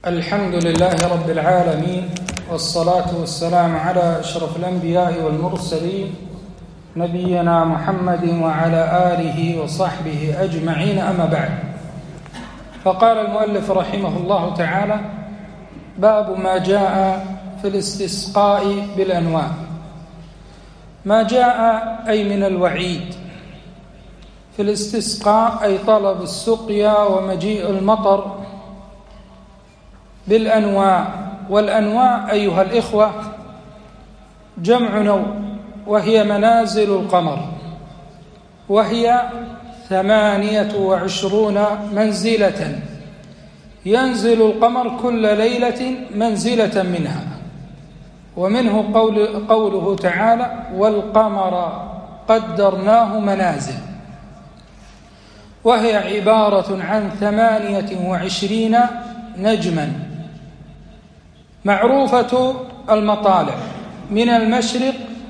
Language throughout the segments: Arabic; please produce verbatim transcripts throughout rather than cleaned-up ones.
الحمد لله رب العالمين، والصلاة والسلام على أشرف الأنبياء والمرسلين نبينا محمد وعلى آله وصحبه أجمعين، أما بعد. فقال المؤلف رحمه الله تعالى: باب ما جاء في الاستسقاء بالأنواع. ما جاء أي من الوعيد في الاستسقاء، أي طلب السقيا ومجيء المطر بالأنواع. والأنواع أيها الإخوة جمع نوع، وهي منازل القمر، وهي ثمانية وعشرون منزلة، ينزل القمر كل ليلة منزلة منها. ومنه قول قوله تعالى: والقمر قدرناه منازل، وهي عبارة عن ثمانية وعشرين نجما معروفة المطالع من المشرق،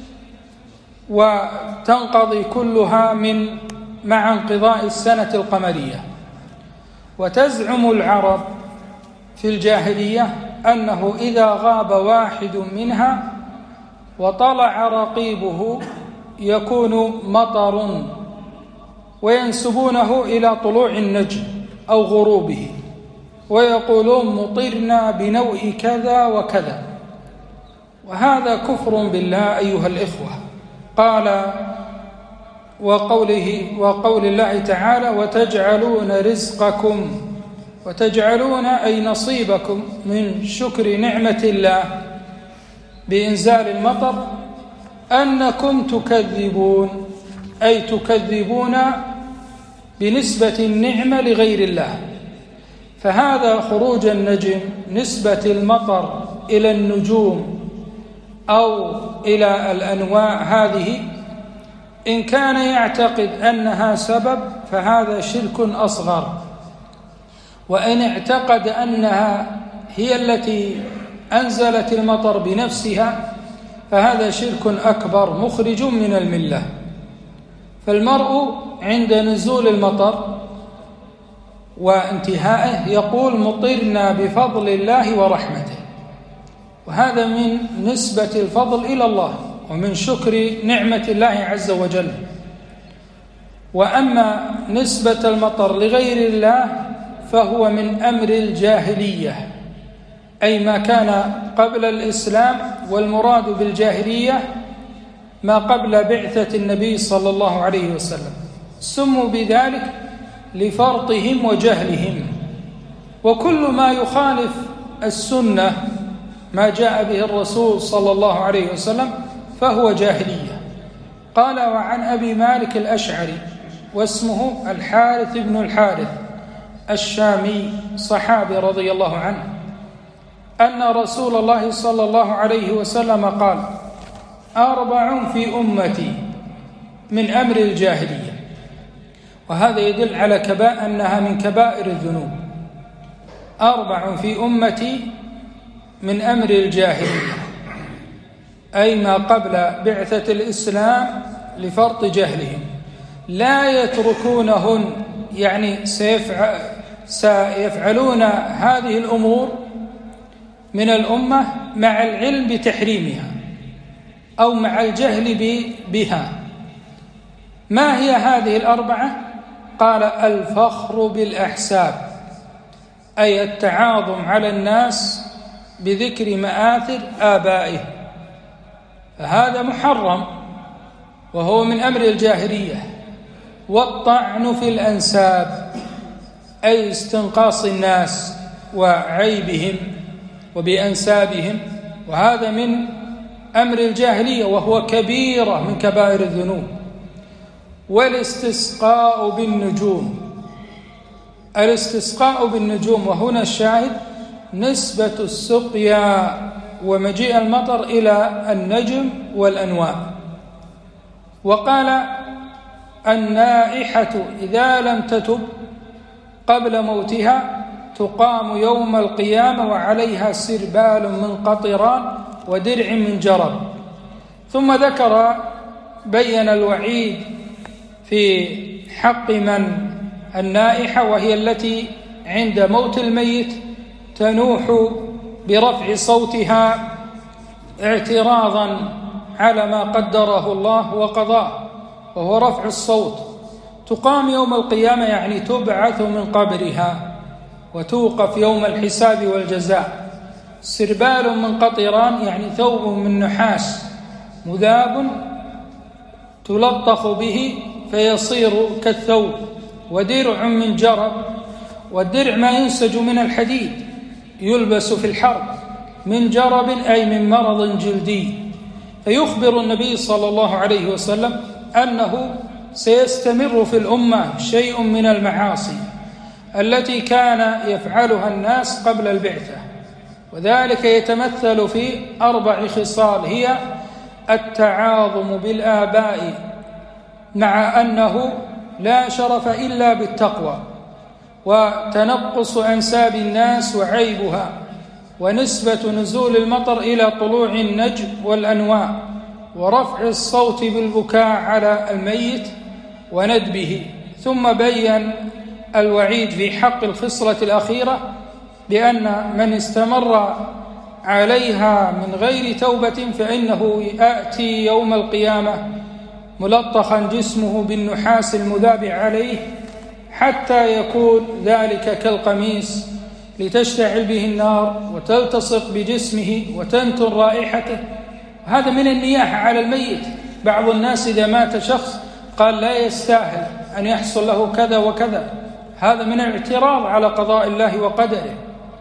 وتنقضي كلها من مع انقضاء السنة القمرية. وتزعم العرب في الجاهلية أنه إذا غاب واحد منها وطلع رقيبه يكون مطر، وينسبونه إلى طلوع النجم أو غروبه، ويقولون مطرنا بنوء كذا وكذا. وهذا كفر بالله أيها الإخوة. قال وقوله وقول الله تعالى: وتجعلون رزقكم، وتجعلون أي نصيبكم من شكر نعمة الله بإنزال المطر أنكم تكذبون، أي تكذبون بنسبة النعمة لغير الله. فهذا خروج النجم، نسبة المطر إلى النجوم أو إلى الأنواع، هذه إن كان يعتقد أنها سبب فهذا شرك أصغر، وإن اعتقد أنها هي التي أنزلت المطر بنفسها فهذا شرك أكبر مخرج من الملة. فالمرء عند نزول المطر وانتهائه يقول: مطرنا بفضل الله ورحمته، وهذا من نسبة الفضل إلى الله ومن شكر نعمة الله عز وجل. وأما نسبة المطر لغير الله فهو من أمر الجاهلية، أي ما كان قبل الإسلام. والمراد بالجاهلية ما قبل بعثة النبي صلى الله عليه وسلم، سموا بذلك لفرطهم وجهلهم. وكل ما يخالف السنة ما جاء به الرسول صلى الله عليه وسلم فهو جاهلية. قال: وعن أبي مالك الأشعري، واسمه الحارث بن الحارث الشامي، صحابي رضي الله عنه، أن رسول الله صلى الله عليه وسلم قال: أربع في أمتي من أمر الجاهلية. وهذا يدل على كبائر أنها من كبائر الذنوب. أربع في أمتي من أمر الجاهلية، أي ما قبل بعثة الإسلام لفرط جهلهم، لا يتركونهن، يعني سيفعل سيفعلون هذه الأمور من الأمة مع العلم بتحريمها أو مع الجهل بها. ما هي هذه الأربعة؟ قال: الفخر بالأحساب، أي التعاظم على الناس بذكر مآثر آبائه، فهذا محرم وهو من أمر الجاهلية. والطعن في الأنساب، أي استنقاص الناس وعيبهم وبأنسابهم، وهذا من أمر الجاهلية وهو كبيرة من كبائر الذنوب. والاستسقاء بالنجوم، الاستسقاء بالنجوم، وهنا الشاهد نسبة السقيا ومجيء المطر إلى النجم والأنواع. وقال: النائحة إذا لم تتب قبل موتها تقام يوم القيامة وعليها سربال من قطران ودرع من جرب. ثم ذكر بين الوعيد في حق من النائحة، وهي التي عند موت الميت تنوح برفع صوتها اعتراضا على ما قدره الله وقضاه، وهو رفع الصوت. تقام يوم القيامة يعني تبعث من قبرها وتوقف يوم الحساب والجزاء. سربال من قطران يعني ثوب من نحاس مذاب تلطخ به فيصير كالثوب، ودرع من جرب، والدرع ما ينسج من الحديد يلبس في الحرب، من جرب أي من مرض جلدي. فيخبر النبي صلى الله عليه وسلم أنه سيستمر في الأمة شيء من المعاصي التي كان يفعلها الناس قبل البعثة، وذلك يتمثل في أربع خصال، هي التعاظم بالآباء مع أنه لا شرف إلا بالتقوى، وتنقص أنساب الناس وعيبها، ونسبة نزول المطر إلى طلوع النجم والأنواع، ورفع الصوت بالبكاء على الميت وندبه. ثم بين الوعيد في حق الخصلة الأخيرة بأن من استمر عليها من غير توبة فإنه يأتي يوم القيامة ملطخا جسمه بالنحاس المذاب عليه حتى يكون ذلك كالقميص لتشتعل به النار وتلتصق بجسمه وتنتن رائحته. هذا من النياحة على الميت. بعض الناس إذا مات شخص قال لا يستاهل أن يحصل له كذا وكذا، هذا من الاعتراض على قضاء الله وقدره.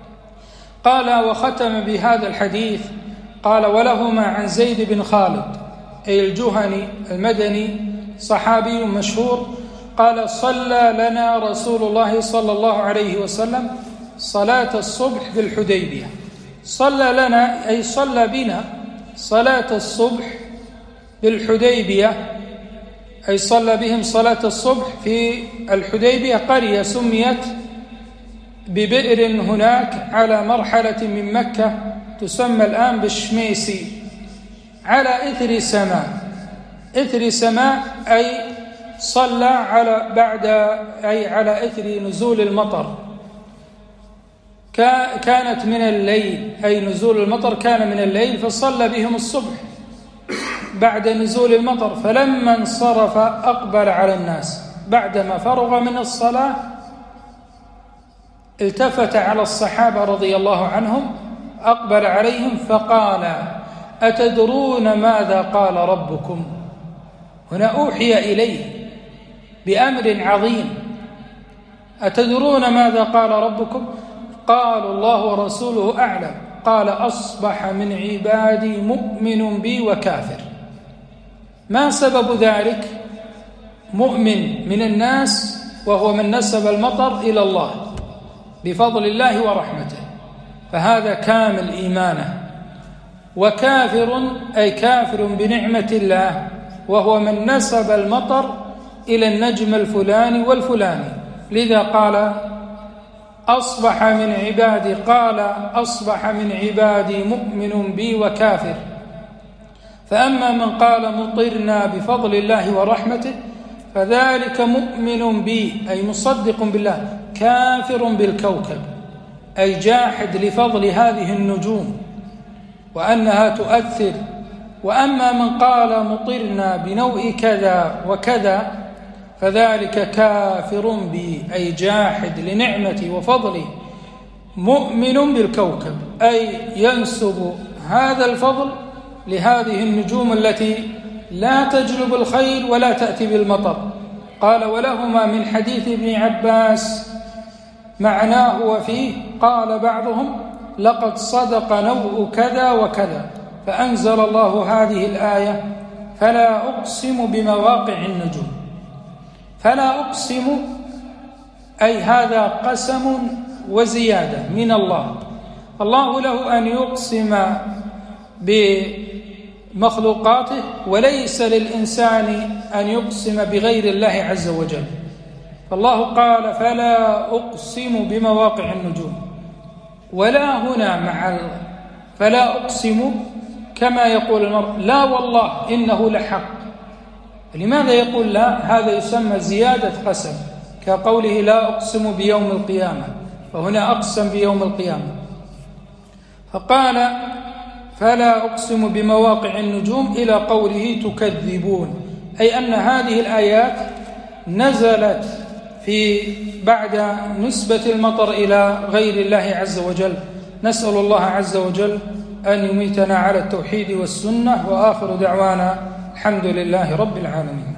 قال وختم بهذا الحديث قال ولهما عن زيد بن خالد أي الجهني المدني صحابي مشهور قال صلى لنا رسول الله صلى الله عليه وسلم صلاة الصبح بالحديبية. صلى لنا أي صلى بنا صلاة الصبح بالحديبية، أي صلى بهم صلاة الصبح في الحديبية، قرية سميت ببئر هناك على مرحلة من مكة تسمى الآن بالشميسي، على إثر سماء. إثر سماء أي صلى على بعد أي على إثر نزول المطر، كانت من الليل أي نزول المطر كان من الليل، فصلى بهم الصبح بعد نزول المطر. فلما انصرف أقبل على الناس بعدما فرغ من الصلاة، التفت على الصحابة رضي الله عنهم أقبل عليهم فقال أتدرون ماذا قال ربكم؟ هنا أوحي إليه بأمر عظيم. أتدرون ماذا قال ربكم؟ قالوا الله ورسوله أعلم. قال أصبح من عبادي مؤمن بي وكافر. ما سبب ذلك؟ مؤمن من الناس وهو من نسب المطر إلى الله بفضل الله ورحمته، فهذا كامل إيمانه. وكافر أي كافر بنعمة الله وهو من نسب المطر إلى النجم الفلاني والفلاني. لذا قال أصبح من عبادي قال أصبح من عبادي مؤمن بي وكافر. فأما من قال مطرنا بفضل الله ورحمته فذلك مؤمن بي أي مصدق بالله، كافر بالكوكب أي جاحد لفضل هذه النجوم وأنها تؤثر. وأما من قال مطرنا بنوء كذا وكذا فذلك كافر بي أي جاحد لنعمتي وفضلي، مؤمن بالكوكب أي ينسب هذا الفضل لهذه النجوم التي لا تجلب الخير ولا تأتي بالمطر. قال ولهما من حديث ابن عباس معناه وفيه قال بعضهم لقد صدق نوء كذا وكذا، فأنزل الله هذه الآية فلا أقسم بمواقع النجوم. فلا أقسم أي هذا قسم وزيادة من الله. الله له أن يقسم بمخلوقاته وليس للإنسان أن يقسم بغير الله عز وجل. فالله قال فلا أقسم بمواقع النجوم، ولا هنا مع فلا أقسم كما يقول المرء لا والله إنه لحق. لماذا يقول لا؟ هذا يسمى زيادة قسم، كقوله لا أقسم بيوم القيامة، فهنا أقسم بيوم القيامة. فقال فلا أقسم بمواقع النجوم إلى قوله تكذبون، أي أن هذه الآيات نزلت في بعد نسبة المطر إلى غير الله عز وجل. نسأل الله عز وجل أن يميتنا على التوحيد والسنة، وآخر دعوانا الحمد لله رب العالمين.